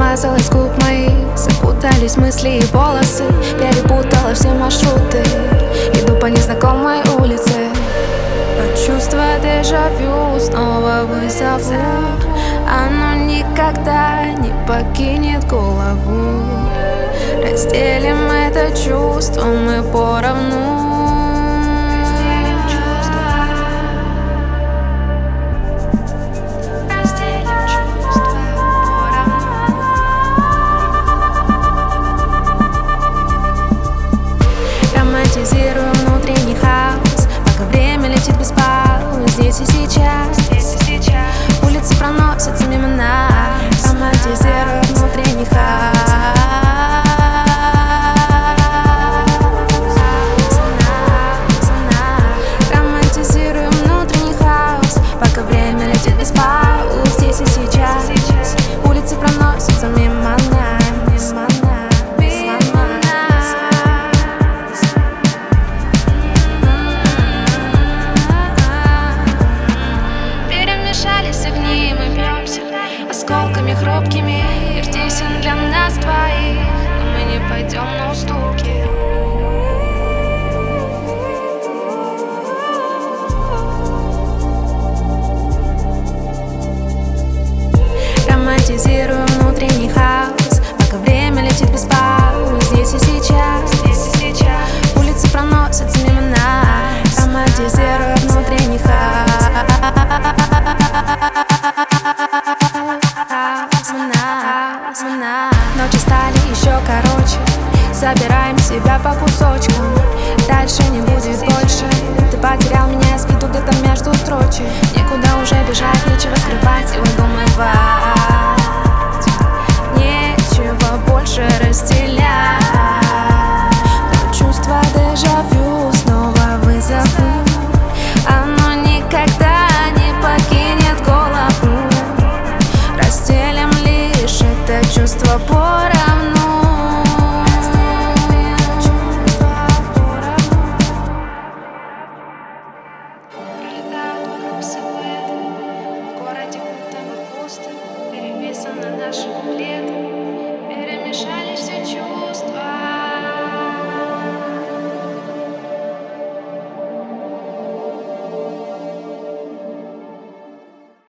Смазалась губ моих, запутались мысли и полосы. Перепутала все маршруты, иду по незнакомой улице. Чувство дежавю снова вызову, оно никогда не покинет голову. Разделим это чувство мы поровну. Романтизирую внутренний хаос, пока время летит без пауз. Здесь и сейчас улицы проносятся мимо нас. Романтизирую внутренний хаос. Романтизирую внутренний хаос, пока время летит без пауз. Здесь и сейчас улицы проносятся мимо нас. Осколками хрупкими мир тесен для нас двоих, но мы не пойдем на уступки. Романтизирую внутренний хаос, пока время летит без пауз. Здесь и сейчас улицы проносятся мимо нас. Романтизирую внутренний хаос. Ночи стали еще короче, собираем себя по кусочкам. Дальше не будет больше. Ты потерял меня из виду где-то между строчек. Некуда уже бежать, нечего скрывать и выдумывать. Нечего больше разделять. Но чувство дежавю снова вызову, оно никогда не покинет голову. Разделим лишь это чувство поровну. Пролетают вокруг силуэты, в городе будто бы пусто, переписаны наши куплеты.